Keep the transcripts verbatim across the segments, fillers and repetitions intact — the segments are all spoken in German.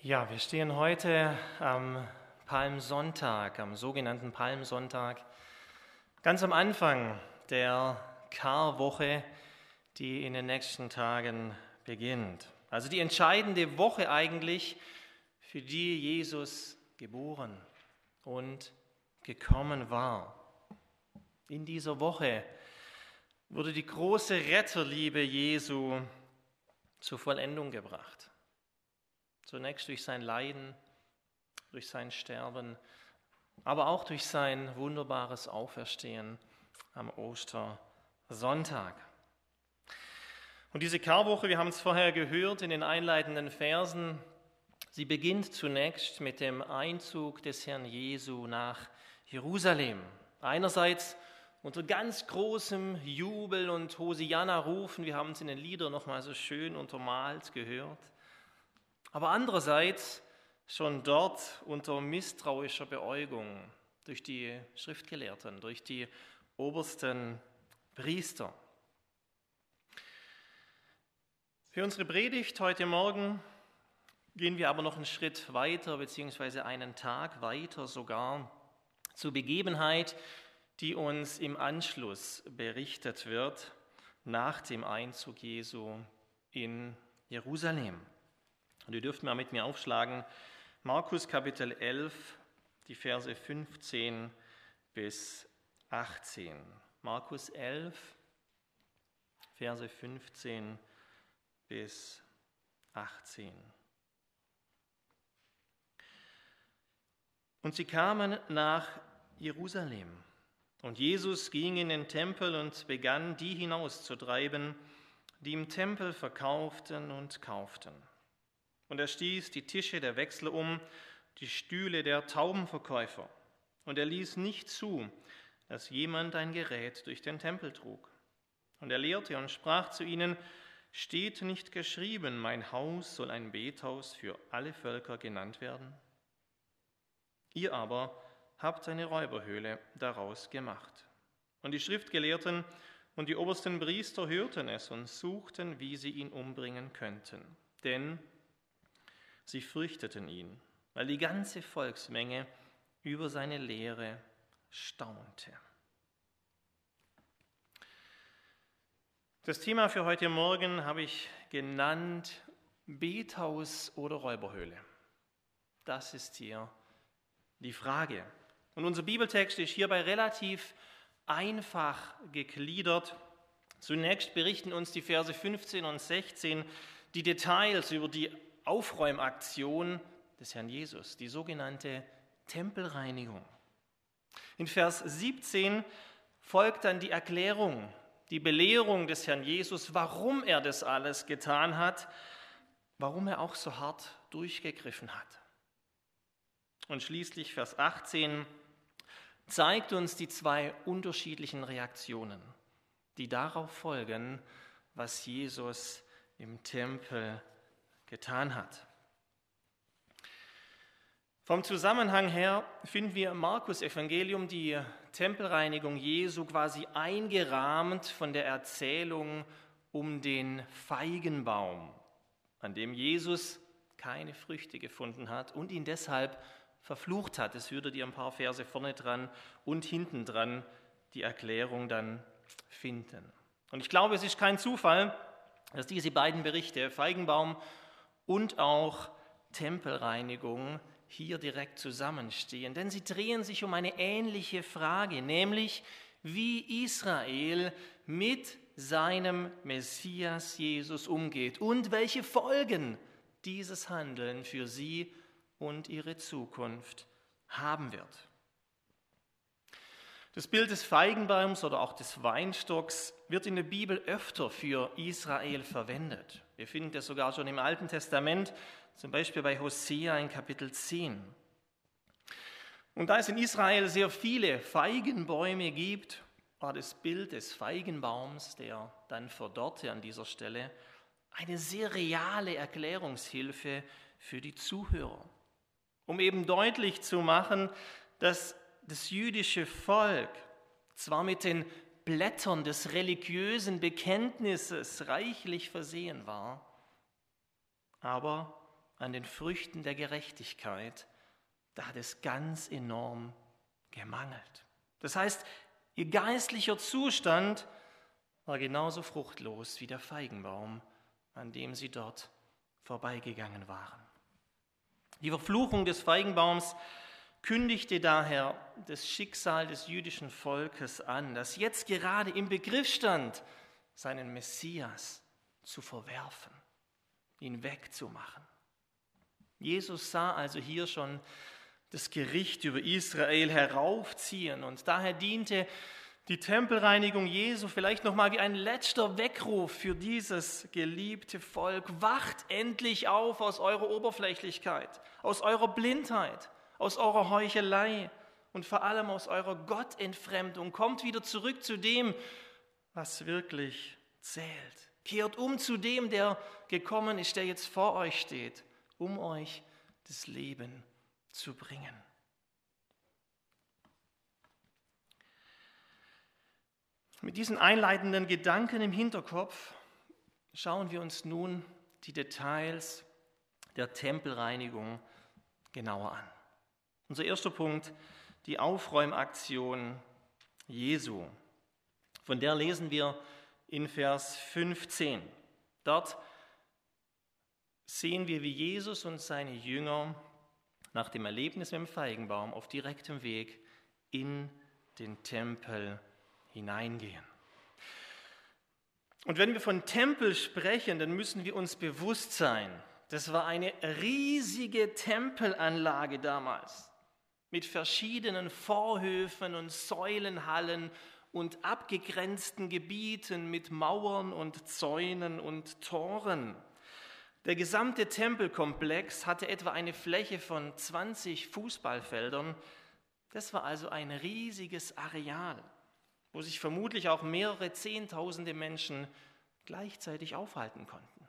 Ja, wir stehen heute am Palmsonntag, am sogenannten Palmsonntag, ganz am Anfang der Karwoche, die in den nächsten Tagen beginnt. Also die entscheidende Woche eigentlich, für die Jesus geboren und gekommen war. In dieser Woche wurde die große Retterliebe Jesu zur Vollendung gebracht. Zunächst durch sein Leiden, durch sein Sterben, aber auch durch sein wunderbares Auferstehen am Ostersonntag. Und diese Karwoche, wir haben es vorher gehört in den einleitenden Versen, sie beginnt zunächst mit dem Einzug des Herrn Jesu nach Jerusalem. Einerseits unter ganz großem Jubel und Hosianna-Rufen, wir haben es in den Liedern nochmal so schön untermalt gehört, aber andererseits schon dort unter misstrauischer Beäugung durch die Schriftgelehrten, durch die obersten Priester. Für unsere Predigt heute Morgen gehen wir aber noch einen Schritt weiter, beziehungsweise einen Tag weiter sogar, zur Begebenheit, die uns im Anschluss berichtet wird, nach dem Einzug Jesu in Jerusalem. Und ihr dürft mal mit mir aufschlagen, Markus Kapitel elf, die Verse fünfzehn bis achtzehn. Markus elf, Verse fünfzehn bis achtzehn. Und sie kamen nach Jerusalem. Und Jesus ging in den Tempel und begann, die hinauszutreiben, die im Tempel verkauften und kauften. Und er stieß die Tische der Wechsler um, die Stühle der Taubenverkäufer. Und er ließ nicht zu, dass jemand ein Gerät durch den Tempel trug. Und er lehrte und sprach zu ihnen: Steht nicht geschrieben, mein Haus soll ein Bethaus für alle Völker genannt werden? Ihr aber habt eine Räuberhöhle daraus gemacht. Und die Schriftgelehrten und die obersten Priester hörten es und suchten, wie sie ihn umbringen könnten. Denn sie fürchteten ihn, weil die ganze Volksmenge über seine Lehre staunte. Das Thema für heute Morgen habe ich genannt: Bethaus oder Räuberhöhle. Das ist hier die Frage. Und unser Bibeltext ist hierbei relativ einfach gegliedert. Zunächst berichten uns die Verse fünfzehn und sechzehn die Details über die Aufräumaktion des Herrn Jesus, die sogenannte Tempelreinigung. In Vers siebzehn folgt dann die Erklärung, die Belehrung des Herrn Jesus, warum er das alles getan hat, warum er auch so hart durchgegriffen hat. Und schließlich Vers achtzehn zeigt uns die zwei unterschiedlichen Reaktionen, die darauf folgen, was Jesus im Tempel getan hat. Vom Zusammenhang her finden wir im Markus-Evangelium die Tempelreinigung Jesu quasi eingerahmt von der Erzählung um den Feigenbaum, an dem Jesus keine Früchte gefunden hat und ihn deshalb verflucht hat. Das würdet ihr ein paar Verse vorne dran und hinten dran die Erklärung dann finden. Und ich glaube, es ist kein Zufall, dass diese beiden Berichte, Feigenbaum und auch Tempelreinigung, hier direkt zusammenstehen. Denn sie drehen sich um eine ähnliche Frage, nämlich wie Israel mit seinem Messias Jesus umgeht und welche Folgen dieses Handeln für sie und ihre Zukunft haben wird. Das Bild des Feigenbaums oder auch des Weinstocks wird in der Bibel öfter für Israel verwendet. Wir finden das sogar schon im Alten Testament, zum Beispiel bei Hosea in Kapitel zehn. Und da es in Israel sehr viele Feigenbäume gibt, war das Bild des Feigenbaums, der dann verdorrte an dieser Stelle, eine sehr reale Erklärungshilfe für die Zuhörer, um eben deutlich zu machen, dass das jüdische Volk zwar mit den Blättern des religiösen Bekenntnisses reichlich versehen war, aber an den Früchten der Gerechtigkeit, da hat es ganz enorm gemangelt. Das heißt, ihr geistlicher Zustand war genauso fruchtlos wie der Feigenbaum, an dem sie dort vorbeigegangen waren. Die Verfluchung des Feigenbaums kündigte daher das Schicksal des jüdischen Volkes an, das jetzt gerade im Begriff stand, seinen Messias zu verwerfen, ihn wegzumachen. Jesus sah also hier schon das Gericht über Israel heraufziehen und daher diente die Tempelreinigung Jesu vielleicht nochmal wie ein letzter Weckruf für dieses geliebte Volk. Wacht endlich auf aus eurer Oberflächlichkeit, aus eurer Blindheit, aus eurer Heuchelei und vor allem aus eurer Gottentfremdung. Kommt wieder zurück zu dem, was wirklich zählt. Kehrt um zu dem, der gekommen ist, der jetzt vor euch steht, um euch das Leben zu bringen. Mit diesen einleitenden Gedanken im Hinterkopf schauen wir uns nun die Details der Tempelreinigung genauer an. Unser erster Punkt, die Aufräumaktion Jesu. Von der lesen wir in Vers fünfzehn. Dort sehen wir, wie Jesus und seine Jünger nach dem Erlebnis mit dem Feigenbaum auf direktem Weg in den Tempel hineingehen. Und wenn wir von Tempel sprechen, dann müssen wir uns bewusst sein, das war eine riesige Tempelanlage damals mit verschiedenen Vorhöfen und Säulenhallen und abgegrenzten Gebieten mit Mauern und Zäunen und Toren. Der gesamte Tempelkomplex hatte etwa eine Fläche von zwanzig Fußballfeldern. Das war also ein riesiges Areal, wo sich vermutlich auch mehrere Zehntausende Menschen gleichzeitig aufhalten konnten.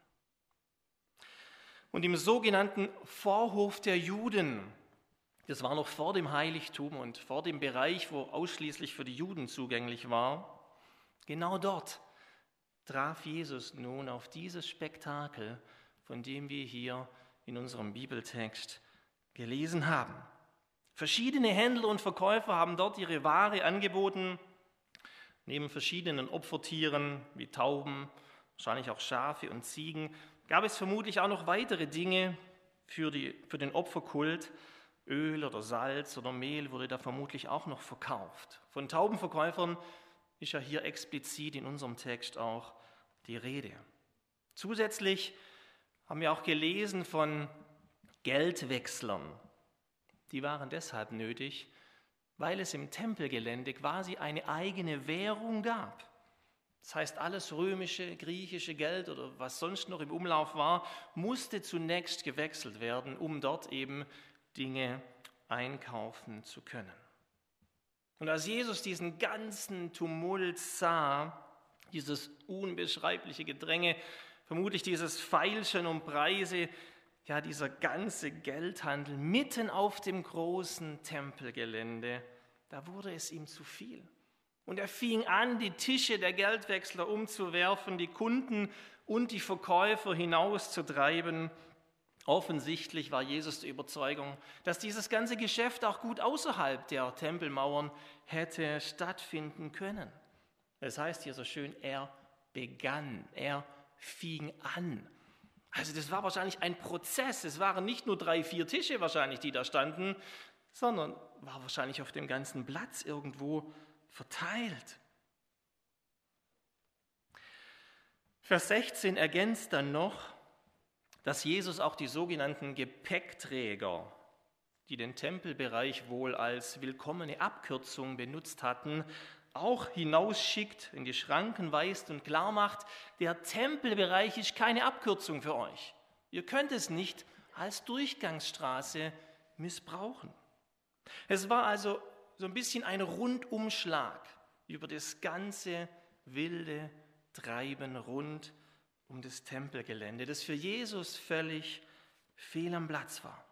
Und im sogenannten Vorhof der Juden, das war noch vor dem Heiligtum und vor dem Bereich, wo ausschließlich für die Juden zugänglich war, genau dort traf Jesus nun auf dieses Spektakel, von dem wir hier in unserem Bibeltext gelesen haben. Verschiedene Händler und Verkäufer haben dort ihre Ware angeboten. Neben verschiedenen Opfertieren wie Tauben, wahrscheinlich auch Schafe und Ziegen, gab es vermutlich auch noch weitere Dinge für, die, für den Opferkult. Öl oder Salz oder Mehl wurde da vermutlich auch noch verkauft. Von Taubenverkäufern ist ja hier explizit in unserem Text auch die Rede. Zusätzlich haben wir auch gelesen von Geldwechslern. Die waren deshalb nötig, weil es im Tempelgelände quasi eine eigene Währung gab. Das heißt, alles römische, griechische Geld oder was sonst noch im Umlauf war, musste zunächst gewechselt werden, um dort eben Dinge einkaufen zu können. Und als Jesus diesen ganzen Tumult sah, dieses unbeschreibliche Gedränge, vermutlich dieses Feilschen um Preise, ja, dieser ganze Geldhandel mitten auf dem großen Tempelgelände, da wurde es ihm zu viel. Und er fing an, die Tische der Geldwechsler umzuwerfen, die Kunden und die Verkäufer hinauszutreiben. Offensichtlich war Jesus der Überzeugung, dass dieses ganze Geschäft auch gut außerhalb der Tempelmauern hätte stattfinden können. Das heißt hier so schön, er begann, er fing an. Also das war wahrscheinlich ein Prozess. Es waren nicht nur drei, vier Tische wahrscheinlich, die da standen, sondern war wahrscheinlich auf dem ganzen Platz irgendwo verteilt. Vers sechzehn ergänzt dann noch, dass Jesus auch die sogenannten Gepäckträger, die den Tempelbereich wohl als willkommene Abkürzung benutzt hatten, auch hinausschickt, in die Schranken weist und klar macht, der Tempelbereich ist keine Abkürzung für euch. Ihr könnt es nicht als Durchgangsstraße missbrauchen. Es war also so ein bisschen ein Rundumschlag über das ganze wilde Treiben rund um das Tempelgelände, das für Jesus völlig fehl am Platz war.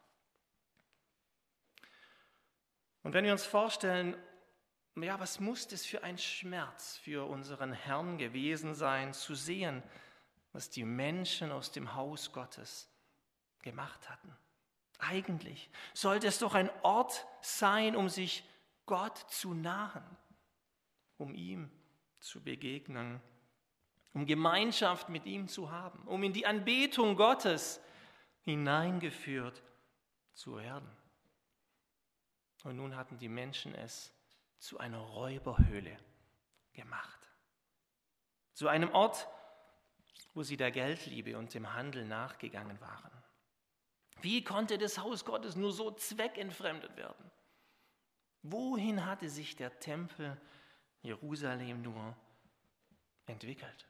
Und wenn wir uns vorstellen, ja, was muss das für ein Schmerz für unseren Herrn gewesen sein, zu sehen, was die Menschen aus dem Haus Gottes gemacht hatten. Eigentlich sollte es doch ein Ort sein, um sich Gott zu nahen, um ihm zu begegnen, um Gemeinschaft mit ihm zu haben, um in die Anbetung Gottes hineingeführt zu werden. Und nun hatten die Menschen es zu einer Räuberhöhle gemacht. Zu einem Ort, wo sie der Geldliebe und dem Handel nachgegangen waren. Wie konnte das Haus Gottes nur so zweckentfremdet werden? Wohin hatte sich der Tempel Jerusalem nur entwickelt?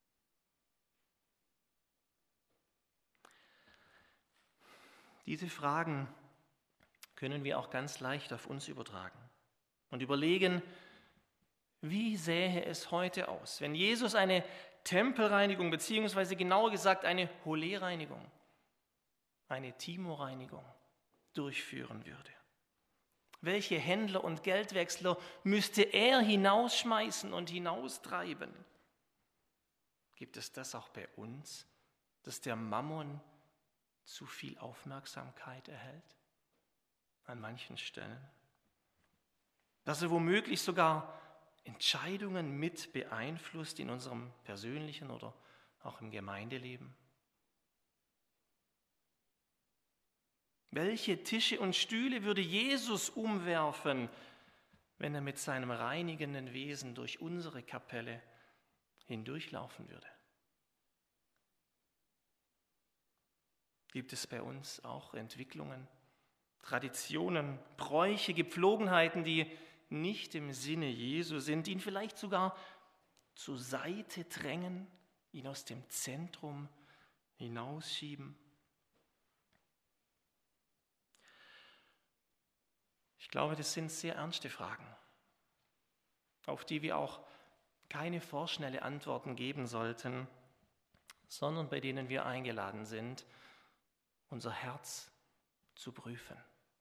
Diese Fragen können wir auch ganz leicht auf uns übertragen und überlegen, wie sähe es heute aus, wenn Jesus eine Tempelreinigung, beziehungsweise genauer gesagt eine Holereinigung, eine Timoreinigung durchführen würde. Welche Händler und Geldwechsler müsste er hinausschmeißen und hinaustreiben? Gibt es das auch bei uns, dass der Mammon zu viel Aufmerksamkeit erhält? An manchen Stellen. Dass er womöglich sogar Entscheidungen mit beeinflusst in unserem persönlichen oder auch im Gemeindeleben. Welche Tische und Stühle würde Jesus umwerfen, wenn er mit seinem reinigenden Wesen durch unsere Kapelle hindurchlaufen würde? Gibt es bei uns auch Entwicklungen, Traditionen, Bräuche, Gepflogenheiten, die nicht im Sinne Jesu sind, ihn vielleicht sogar zur Seite drängen, ihn aus dem Zentrum hinausschieben? Ich glaube, das sind sehr ernste Fragen, auf die wir auch keine vorschnelle Antworten geben sollten, sondern bei denen wir eingeladen sind, unser Herz zu prüfen.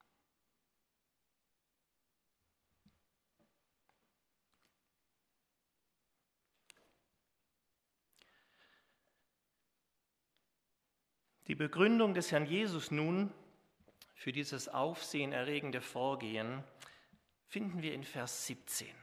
Die Begründung des Herrn Jesus nun für dieses aufsehenerregende Vorgehen finden wir in Vers siebzehn.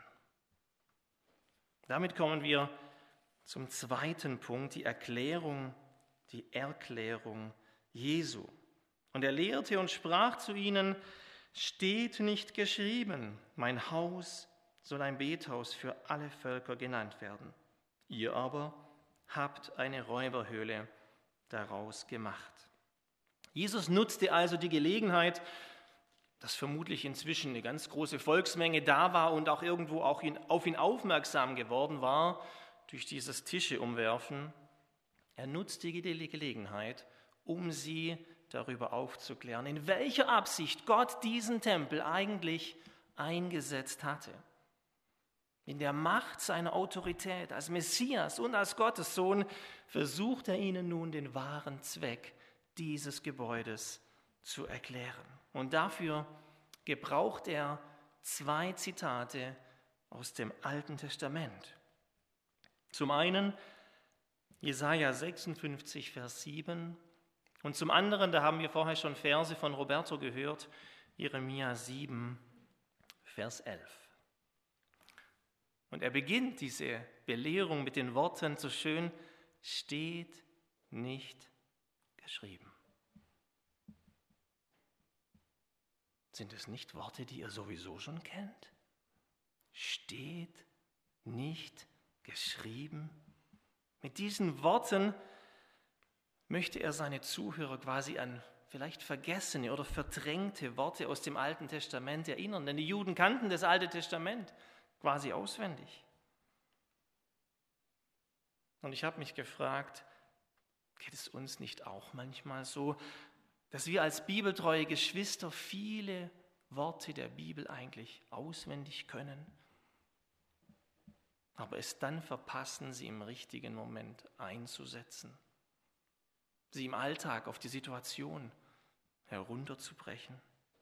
Damit kommen wir zum zweiten Punkt, die Erklärung, die Erklärung Jesu. Und er lehrte und sprach zu ihnen: Steht nicht geschrieben, mein Haus soll ein Bethaus für alle Völker genannt werden. Ihr aber habt eine Räuberhöhle daraus gemacht. Jesus nutzte also die Gelegenheit, dass vermutlich inzwischen eine ganz große Volksmenge da war und auch irgendwo auch ihn, auf ihn aufmerksam geworden war durch dieses Tische-Umwerfen. Er nutzte die Gelegenheit, um sie darüber aufzuklären, in welcher Absicht Gott diesen Tempel eigentlich eingesetzt hatte. In der Macht seiner Autorität als Messias und als Gottes Sohn versucht er ihnen nun den wahren Zweck dieses Gebäudes zu erklären. Und dafür gebraucht er zwei Zitate aus dem Alten Testament. Zum einen Jesaja sechsundfünfzig, Vers sieben und zum anderen, da haben wir vorher schon Verse von Roberto gehört, Jeremia sieben, Vers elf. Und er beginnt diese Belehrung mit den Worten so schön: Steht nicht geschrieben. Sind es nicht Worte, die ihr sowieso schon kennt? Steht nicht geschrieben. Mit diesen Worten möchte er seine Zuhörer quasi an vielleicht vergessene oder verdrängte Worte aus dem Alten Testament erinnern, denn die Juden kannten das Alte Testament quasi auswendig. Und ich habe mich gefragt, geht es uns nicht auch manchmal so, dass wir als bibeltreue Geschwister viele Worte der Bibel eigentlich auswendig können, aber es dann verpassen, sie im richtigen Moment einzusetzen, sie im Alltag auf die Situation herunterzubrechen?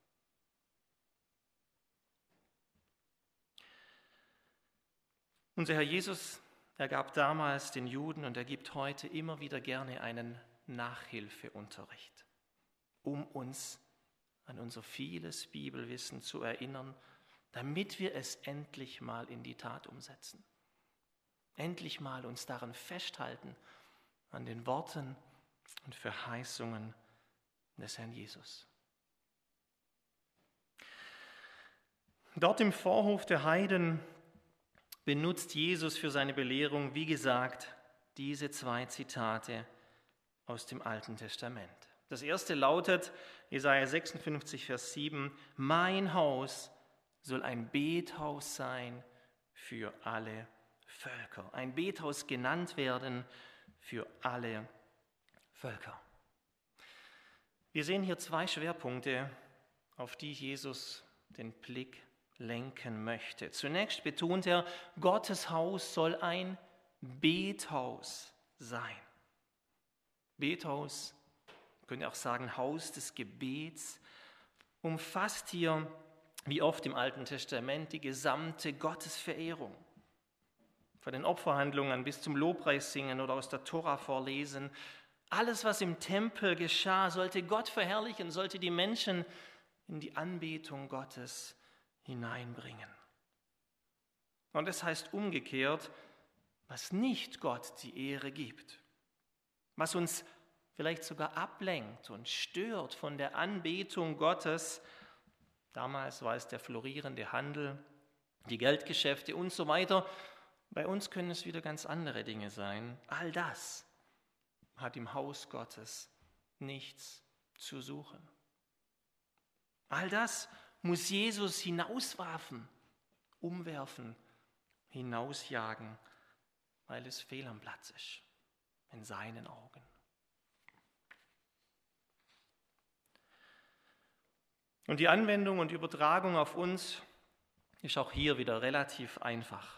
Unser Herr Jesus, er gab damals den Juden und er gibt heute immer wieder gerne einen Nachhilfeunterricht. um uns an unser vieles Bibelwissen zu erinnern, damit wir es endlich mal in die Tat umsetzen. Endlich mal uns daran festhalten, an den Worten und Verheißungen des Herrn Jesus. Dort im Vorhof der Heiden benutzt Jesus für seine Belehrung, wie gesagt, diese zwei Zitate aus dem Alten Testament. Das erste lautet, Jesaja sechsundfünfzig, Vers sieben, mein Haus soll ein Bethaus sein für alle Völker. Ein Bethaus genannt werden für alle Völker. Wir sehen hier zwei Schwerpunkte, auf die Jesus den Blick lenken möchte. Zunächst betont er, Gottes Haus soll ein Bethaus sein. Bethaus, man könnte auch sagen Haus des Gebets, umfasst hier, wie oft im Alten Testament, die gesamte Gottesverehrung. Von den Opferhandlungen bis zum Lobpreissingen oder aus der Tora vorlesen. Alles, was im Tempel geschah, sollte Gott verherrlichen, sollte die Menschen in die Anbetung Gottes hineinbringen. Und das heißt umgekehrt, was nicht Gott die Ehre gibt, was uns vielleicht sogar ablenkt und stört von der Anbetung Gottes. Damals war es der florierende Handel, die Geldgeschäfte und so weiter. Bei uns können es wieder ganz andere Dinge sein. All das hat im Haus Gottes nichts zu suchen. All das muss Jesus hinauswerfen, umwerfen, hinausjagen, weil es fehl am Platz ist, in seinen Augen. Und die Anwendung und Übertragung auf uns ist auch hier wieder relativ einfach.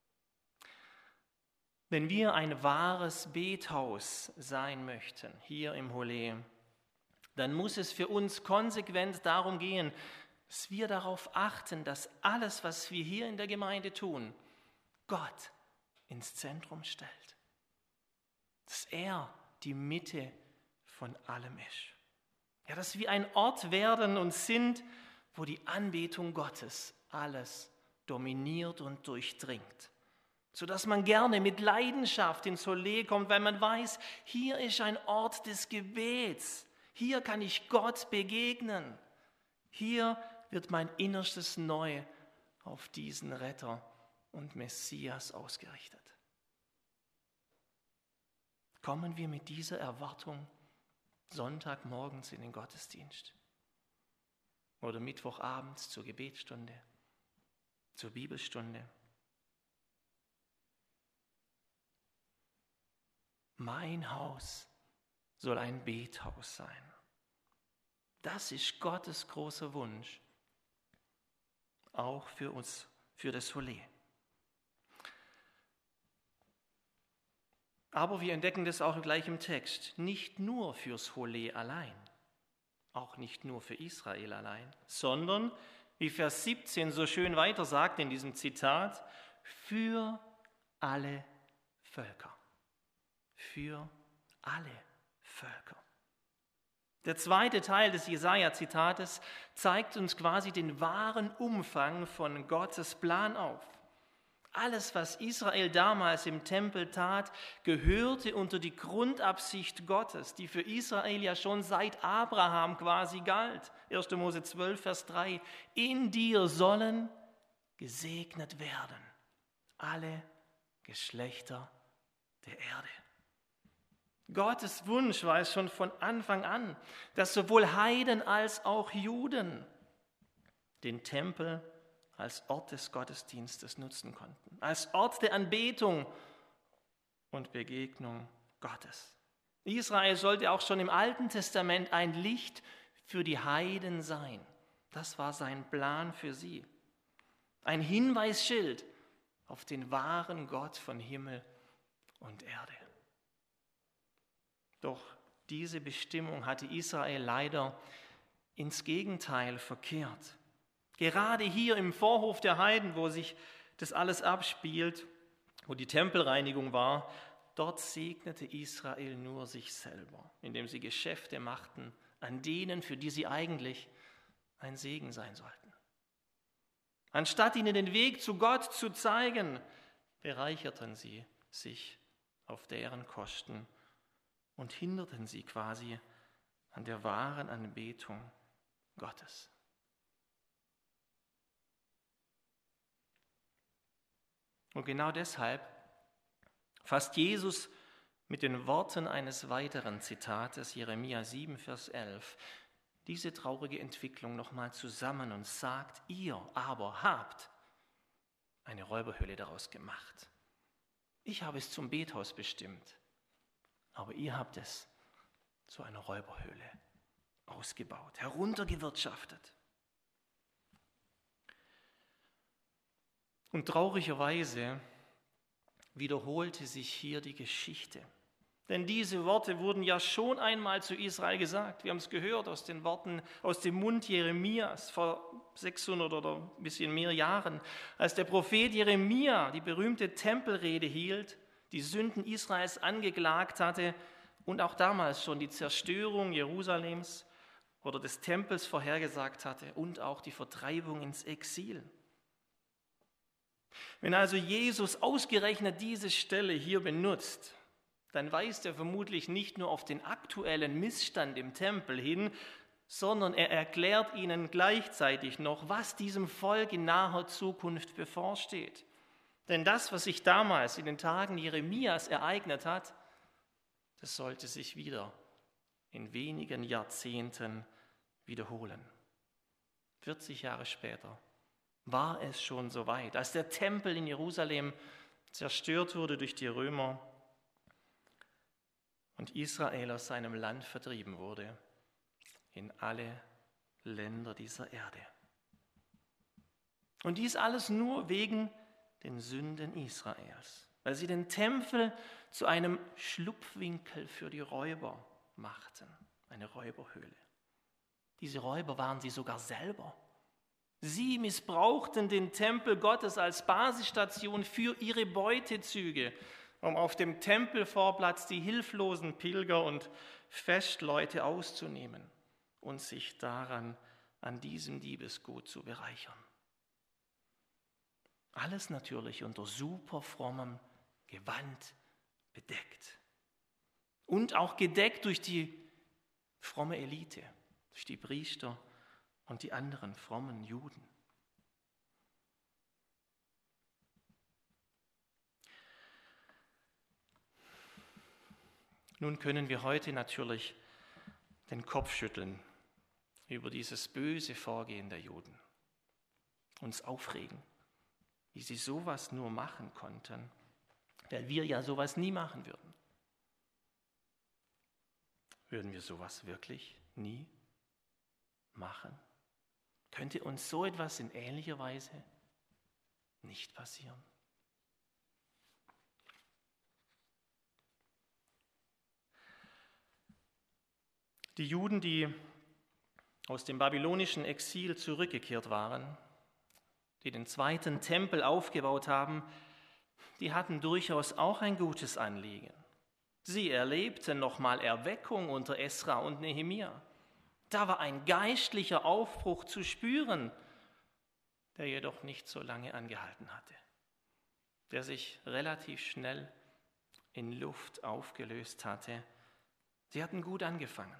Wenn wir ein wahres Bethaus sein möchten, hier im Holé, dann muss es für uns konsequent darum gehen, dass wir darauf achten, dass alles, was wir hier in der Gemeinde tun, Gott ins Zentrum stellt. Dass er die Mitte von allem ist. Ja, dass wir ein Ort werden und sind, wo die Anbetung Gottes alles dominiert und durchdringt. Sodass man gerne mit Leidenschaft ins Holé kommt, weil man weiß, hier ist ein Ort des Gebets. Hier kann ich Gott begegnen. Hier wird mein Innerstes neu auf diesen Retter und Messias ausgerichtet. Kommen wir mit dieser Erwartung Sonntagmorgens in den Gottesdienst oder Mittwochabends zur Gebetsstunde, zur Bibelstunde. Mein Haus soll ein Bethaus sein. Das ist Gottes großer Wunsch, auch für uns, für das Holé. Aber wir entdecken das auch gleich im Text, nicht nur fürs Holé allein, auch nicht nur für Israel allein, sondern, wie Vers siebzehn so schön weiter sagt in diesem Zitat, für alle Völker. Für alle Völker. Der zweite Teil des Jesaja-Zitates zeigt uns quasi den wahren Umfang von Gottes Plan auf. Alles, was Israel damals im Tempel tat, gehörte unter die Grundabsicht Gottes, die für Israel ja schon seit Abraham quasi galt. erster Mose zwölf, Vers drei. In dir sollen gesegnet werden alle Geschlechter der Erde. Gottes Wunsch war es schon von Anfang an, dass sowohl Heiden als auch Juden den Tempel als Ort des Gottesdienstes nutzen konnten, als Ort der Anbetung und Begegnung Gottes. Israel sollte auch schon im Alten Testament ein Licht für die Heiden sein. Das war sein Plan für sie. Ein Hinweisschild auf den wahren Gott von Himmel und Erde. Doch diese Bestimmung hatte Israel leider ins Gegenteil verkehrt. Gerade hier im Vorhof der Heiden, wo sich das alles abspielt, wo die Tempelreinigung war, dort segnete Israel nur sich selber, indem sie Geschäfte machten, an denen, für die sie eigentlich ein Segen sein sollten. Anstatt ihnen den Weg zu Gott zu zeigen, bereicherten sie sich auf deren Kosten und hinderten sie quasi an der wahren Anbetung Gottes. Und genau deshalb fasst Jesus mit den Worten eines weiteren Zitates, Jeremia sieben, Vers elf, diese traurige Entwicklung nochmal zusammen und sagt, ihr aber habt eine Räuberhöhle daraus gemacht. Ich habe es zum Bethaus bestimmt, aber ihr habt es zu einer Räuberhöhle ausgebaut, heruntergewirtschaftet. Und traurigerweise wiederholte sich hier die Geschichte. Denn diese Worte wurden ja schon einmal zu Israel gesagt. Wir haben es gehört aus den Worten aus dem Mund Jeremias vor sechshundert oder ein bisschen mehr Jahren, als der Prophet Jeremia die berühmte Tempelrede hielt, die Sünden Israels angeklagt hatte und auch damals schon die Zerstörung Jerusalems oder des Tempels vorhergesagt hatte und auch die Vertreibung ins Exil. Wenn also Jesus ausgerechnet diese Stelle hier benutzt, dann weist er vermutlich nicht nur auf den aktuellen Missstand im Tempel hin, sondern er erklärt ihnen gleichzeitig noch, was diesem Volk in naher Zukunft bevorsteht. Denn das, was sich damals in den Tagen Jeremias ereignet hat, das sollte sich wieder in wenigen Jahrzehnten wiederholen. vierzig Jahre später war es schon so weit, als der Tempel in Jerusalem zerstört wurde durch die Römer und Israel aus seinem Land vertrieben wurde in alle Länder dieser Erde. Und dies alles nur wegen den Sünden Israels, weil sie den Tempel zu einem Schlupfwinkel für die Räuber machten, eine Räuberhöhle. Diese Räuber waren sie sogar selber. Sie missbrauchten den Tempel Gottes als Basisstation für ihre Beutezüge, um auf dem Tempelvorplatz die hilflosen Pilger und Festleute auszunehmen und sich daran an diesem Diebesgut zu bereichern. Alles natürlich unter super frommem Gewand bedeckt und auch gedeckt durch die fromme Elite, durch die Priester und die anderen frommen Juden. Nun können wir heute natürlich den Kopf schütteln über dieses böse Vorgehen der Juden, uns aufregen, wie sie sowas nur machen konnten, weil wir ja sowas nie machen würden. Würden wir sowas wirklich nie machen? Könnte uns so etwas in ähnlicher Weise nicht passieren? Die Juden, die aus dem babylonischen Exil zurückgekehrt waren, die den zweiten Tempel aufgebaut haben, die hatten durchaus auch ein gutes Anliegen. Sie erlebten nochmal Erweckung unter Esra und Nehemia. Da war ein geistlicher Aufbruch zu spüren, der jedoch nicht so lange angehalten hatte, der sich relativ schnell in Luft aufgelöst hatte. Sie hatten gut angefangen,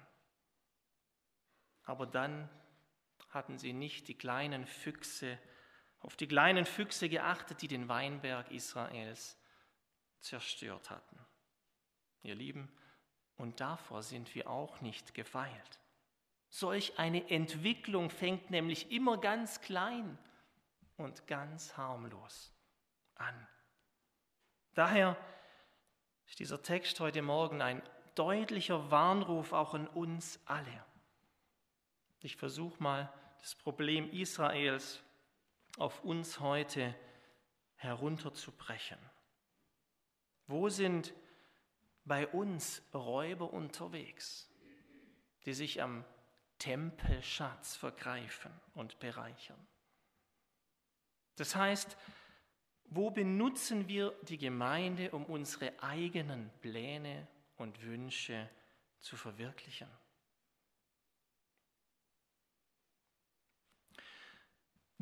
aber dann hatten sie nicht die kleinen Füchse, auf die kleinen Füchse geachtet, die den Weinberg Israels zerstört hatten. Ihr Lieben, und davor sind wir auch nicht gefeilt. Solch eine Entwicklung fängt nämlich immer ganz klein und ganz harmlos an. Daher ist dieser Text heute Morgen ein deutlicher Warnruf auch an uns alle. Ich versuche mal, das Problem Israels auf uns heute herunterzubrechen. Wo sind bei uns Räuber unterwegs, die sich am Tempelschatz vergreifen und bereichern? Das heißt, wo benutzen wir die Gemeinde, um unsere eigenen Pläne und Wünsche zu verwirklichen?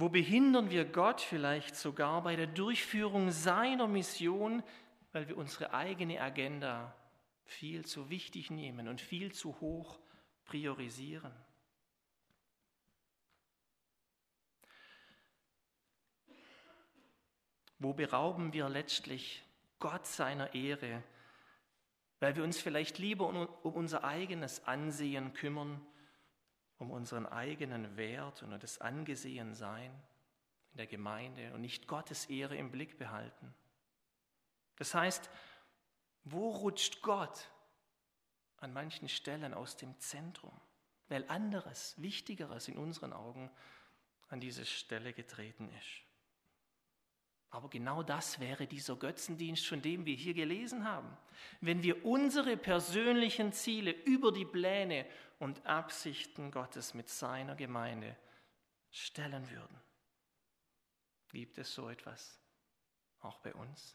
Wo behindern wir Gott vielleicht sogar bei der Durchführung seiner Mission, weil wir unsere eigene Agenda viel zu wichtig nehmen und viel zu hoch priorisieren? Wo berauben wir letztlich Gott seiner Ehre, weil wir uns vielleicht lieber um, um unser eigenes Ansehen kümmern, um unseren eigenen Wert und das Angesehensein in der Gemeinde und nicht Gottes Ehre im Blick behalten? Das heißt, wo rutscht Gott an manchen Stellen aus dem Zentrum, weil anderes, Wichtigeres in unseren Augen an diese Stelle getreten ist? Aber genau das wäre dieser Götzendienst, von dem wir hier gelesen haben. Wenn wir unsere persönlichen Ziele über die Pläne und Absichten Gottes mit seiner Gemeinde stellen würden. Gibt es so etwas auch bei uns?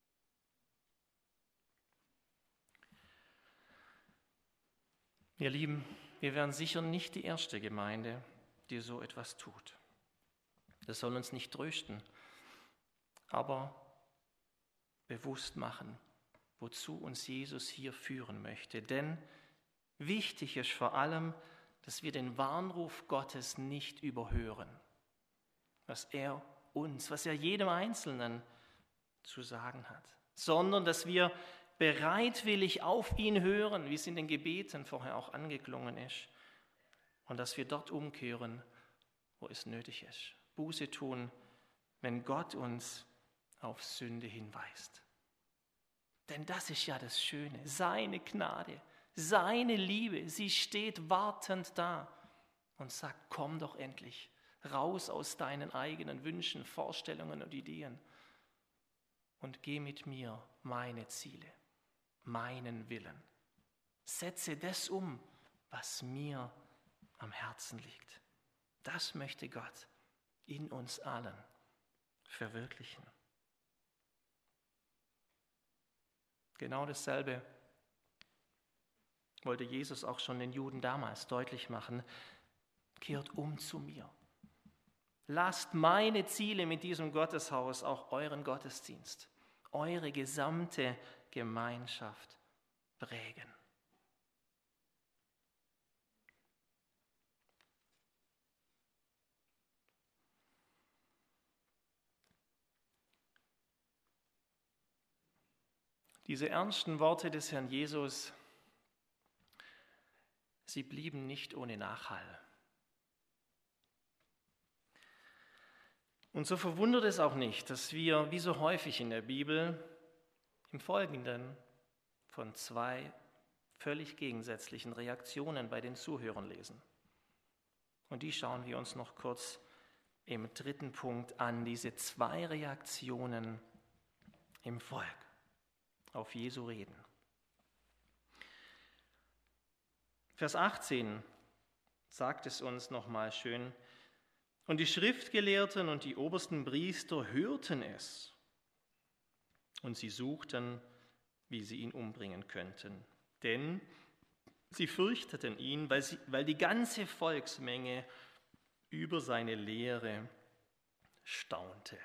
Ihr Lieben, wir wären sicher nicht die erste Gemeinde, die so etwas tut. Das soll uns nicht trösten, aber bewusst machen, wozu uns Jesus hier führen möchte. Denn wichtig ist vor allem, dass wir den Warnruf Gottes nicht überhören, was er uns, was er jedem Einzelnen zu sagen hat, sondern dass wir bereitwillig auf ihn hören, wie es in den Gebeten vorher auch angeklungen ist, und dass wir dort umkehren, wo es nötig ist. Buße tun, wenn Gott uns auf Sünde hinweist. Denn das ist ja das Schöne, seine Gnade, seine Liebe, sie steht wartend da und sagt, komm doch endlich raus aus deinen eigenen Wünschen, Vorstellungen und Ideen und geh mit mir meine Ziele, meinen Willen. Setze das um, was mir am Herzen liegt. Das möchte Gott in uns allen verwirklichen. Genau dasselbe wollte Jesus auch schon den Juden damals deutlich machen. Kehrt um zu mir. Lasst meine Ziele mit diesem Gotteshaus auch euren Gottesdienst, eure gesamte Gemeinschaft prägen. Diese ernsten Worte des Herrn Jesus, sie blieben nicht ohne Nachhall. Und so verwundert es auch nicht, dass wir, wie so häufig in der Bibel, im Folgenden von zwei völlig gegensätzlichen Reaktionen bei den Zuhörern lesen. Und die schauen wir uns noch kurz im dritten Punkt an, diese zwei Reaktionen im Volk auf Jesu Reden. Vers achtzehn sagt es uns nochmal schön: Und die Schriftgelehrten und die obersten Priester hörten es, und sie suchten, wie sie ihn umbringen könnten. Denn sie fürchteten ihn, weil, sie, weil die ganze Volksmenge über seine Lehre staunte.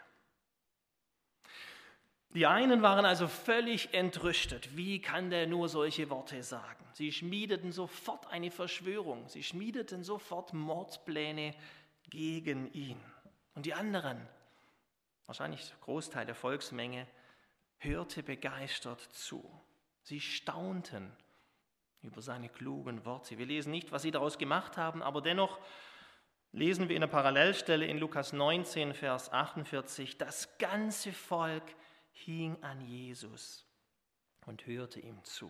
Die einen waren also völlig entrüstet. Wie kann der nur solche Worte sagen? Sie schmiedeten sofort eine Verschwörung. Sie schmiedeten sofort Mordpläne gegen ihn. Und die anderen, wahrscheinlich der Großteil der Volksmenge, hörte begeistert zu. Sie staunten über seine klugen Worte. Wir lesen nicht, was sie daraus gemacht haben, aber dennoch lesen wir in der Parallelstelle in Lukas neunzehn, Vers achtundvierzig, das ganze Volk hing an Jesus und hörte ihm zu.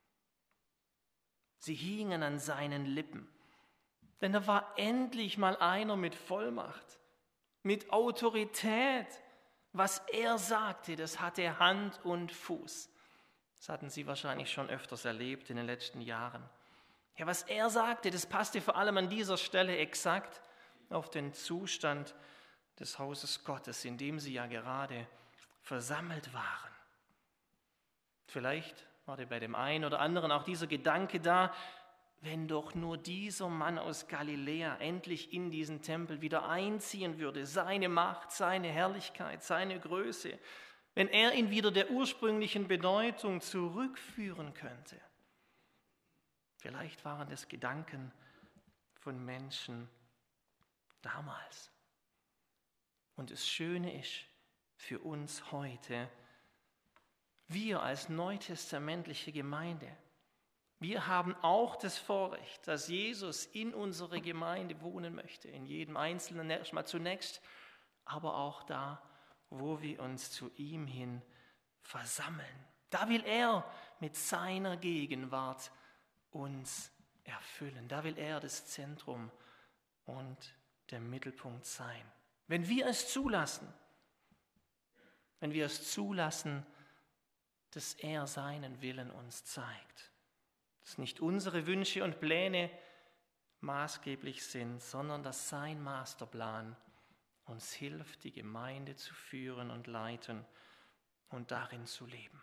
Sie hingen an seinen Lippen, denn da war endlich mal einer mit Vollmacht, mit Autorität. Was er sagte, das hatte Hand und Fuß. Das hatten Sie wahrscheinlich schon öfters erlebt in den letzten Jahren. Ja, was er sagte, das passte vor allem an dieser Stelle exakt auf den Zustand des Hauses Gottes, in dem sie ja gerade versammelt waren. Vielleicht war bei dem einen oder anderen auch dieser Gedanke da, wenn doch nur dieser Mann aus Galiläa endlich in diesen Tempel wieder einziehen würde, seine Macht, seine Herrlichkeit, seine Größe, wenn er ihn wieder der ursprünglichen Bedeutung zurückführen könnte. Vielleicht waren das Gedanken von Menschen damals. Und das Schöne ist für uns heute, wir als neutestamentliche Gemeinde, wir haben auch das Vorrecht, dass Jesus in unserer Gemeinde wohnen möchte, in jedem Einzelnen erstmal zunächst, aber auch da, wo wir uns zu ihm hin versammeln. Da will er mit seiner Gegenwart uns erfüllen. Da will er das Zentrum und der Mittelpunkt sein. Wenn wir es zulassen, wenn wir es zulassen, dass er seinen Willen uns zeigt, dass nicht unsere Wünsche und Pläne maßgeblich sind, sondern dass sein Masterplan uns hilft, die Gemeinde zu führen und leiten und darin zu leben.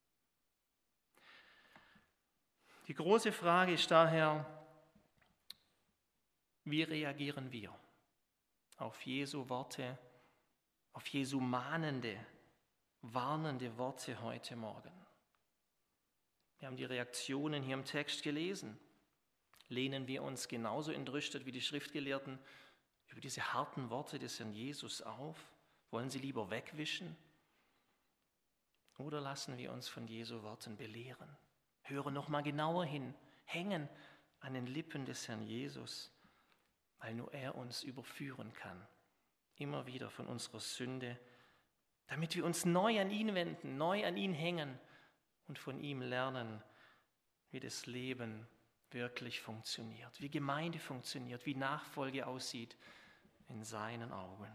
Die große Frage ist daher, wie reagieren wir auf Jesu Worte, auf Jesu mahnende, warnende Worte heute Morgen? Wir haben die Reaktionen hier im Text gelesen. Lehnen wir uns genauso entrüstet wie die Schriftgelehrten über diese harten Worte des Herrn Jesus auf? Wollen sie lieber wegwischen? Oder lassen wir uns von Jesu Worten belehren? Hören noch mal genauer hin, hängen an den Lippen des Herrn Jesus, weil nur er uns überführen kann, immer wieder von unserer Sünde, damit wir uns neu an ihn wenden, neu an ihn hängen und von ihm lernen, wie das Leben wirklich funktioniert, wie Gemeinde funktioniert, wie Nachfolge aussieht in seinen Augen.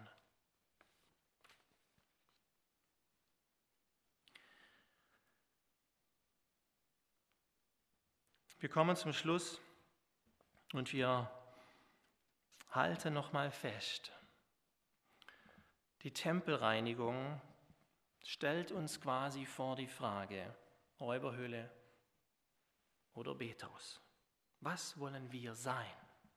Wir kommen zum Schluss und wir halten noch mal fest. Die Tempelreinigung stellt uns quasi vor die Frage, Räuberhöhle oder Bethaus. Was wollen wir sein?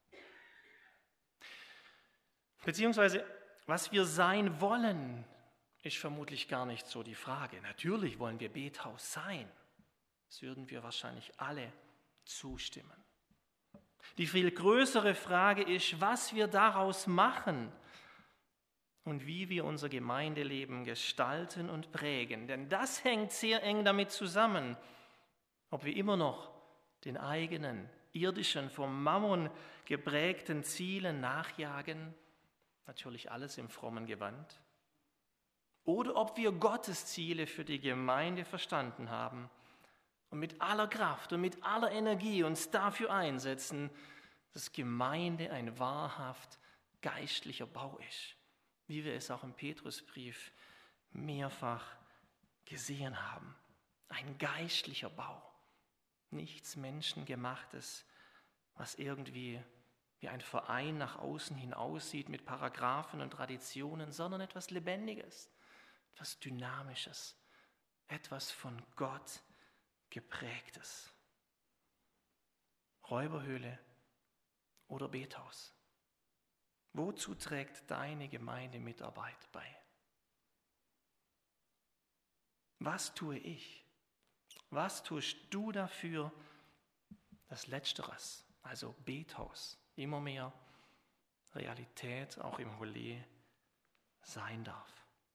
Beziehungsweise, was wir sein wollen, ist vermutlich gar nicht so die Frage. Natürlich wollen wir Bethaus sein. Das würden wir wahrscheinlich alle zustimmen. Die viel größere Frage ist, was wir daraus machen und wie wir unser Gemeindeleben gestalten und prägen. Denn das hängt sehr eng damit zusammen, ob wir immer noch den eigenen, irdischen, vom Mammon geprägten Zielen nachjagen, natürlich alles im frommen Gewand, oder ob wir Gottes Ziele für die Gemeinde verstanden haben und mit aller Kraft und mit aller Energie uns dafür einsetzen, dass Gemeinde ein wahrhaft geistlicher Bau ist, wie wir es auch im Petrusbrief mehrfach gesehen haben. Ein geistlicher Bau, nichts Menschengemachtes, was irgendwie wie ein Verein nach außen hin aussieht mit Paragraphen und Traditionen, sondern etwas Lebendiges, etwas Dynamisches, etwas von Gott Geprägtes. Räuberhöhle oder Bethaus. Wozu trägt deine Gemeinde Mitarbeit bei? Was tue ich? Was tust du dafür, dass Letzteres, also Bethaus, immer mehr Realität auch im Holé sein darf?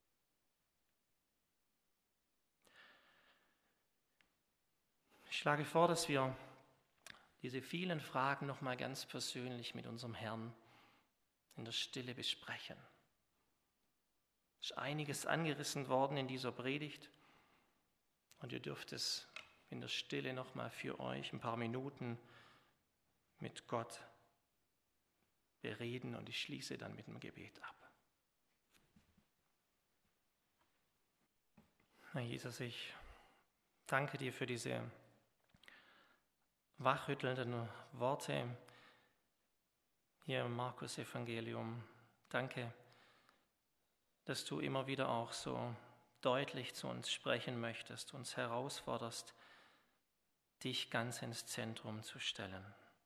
Ich schlage vor, dass wir diese vielen Fragen noch mal ganz persönlich mit unserem Herrn in der Stille besprechen. Es ist einiges angerissen worden in dieser Predigt und ihr dürft es in der Stille noch mal für euch ein paar Minuten mit Gott bereden und ich schließe dann mit dem Gebet ab. Herr Jesus, ich danke dir für diese wachrüttelnden Worte hier im Markus-Evangelium. Danke, dass du immer wieder auch so deutlich zu uns sprechen möchtest, uns herausforderst, dich ganz ins Zentrum zu stellen.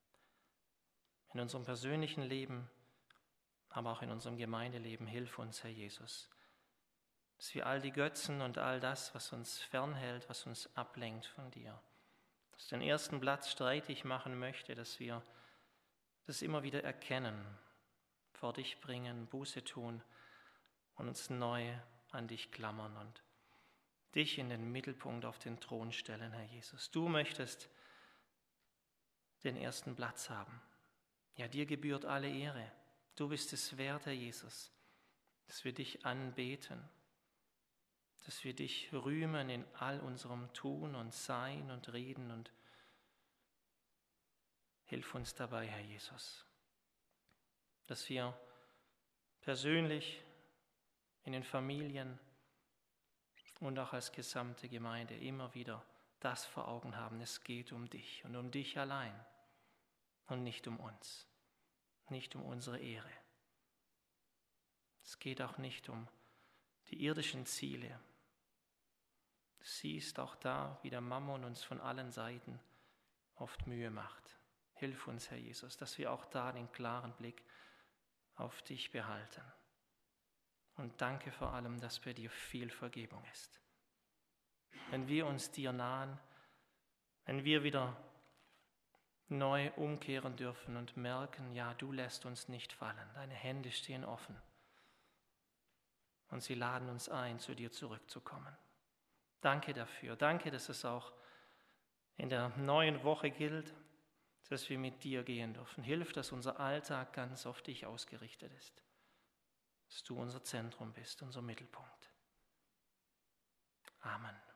in unserem persönlichen Leben, aber auch in unserem Gemeindeleben. Hilf uns, Herr Jesus, dass wir all die Götzen und all das, was uns fernhält, was uns ablenkt von dir, das den ersten Platz streitig machen möchte, dass wir das immer wieder erkennen, vor dich bringen, Buße tun und uns neu an dich klammern und dich in den Mittelpunkt auf den Thron stellen, Herr Jesus. Du möchtest den ersten Platz haben. Ja, dir gebührt alle Ehre. Du bist es wert, Herr Jesus, dass wir dich anbeten, dass wir dich rühmen in all unserem Tun und Sein und Reden, und hilf uns dabei, Herr Jesus, dass wir persönlich in den Familien und auch als gesamte Gemeinde immer wieder das vor Augen haben. Es geht um dich und um dich allein und nicht um uns, nicht um unsere Ehre. Es geht auch nicht um die irdischen Ziele. Du siehst auch da, wie der Mammon uns von allen Seiten oft Mühe macht. Hilf uns, Herr Jesus, dass wir auch da den klaren Blick auf dich behalten. Und danke vor allem, dass bei dir viel Vergebung ist. Wenn wir uns dir nahen, wenn wir wieder neu umkehren dürfen und merken, ja, du lässt uns nicht fallen, deine Hände stehen offen und sie laden uns ein, zu dir zurückzukommen. Danke dafür, danke, dass es auch in der neuen Woche gilt, dass wir mit dir gehen dürfen. Hilf, dass unser Alltag ganz auf dich ausgerichtet ist, dass du unser Zentrum bist, unser Mittelpunkt. Amen.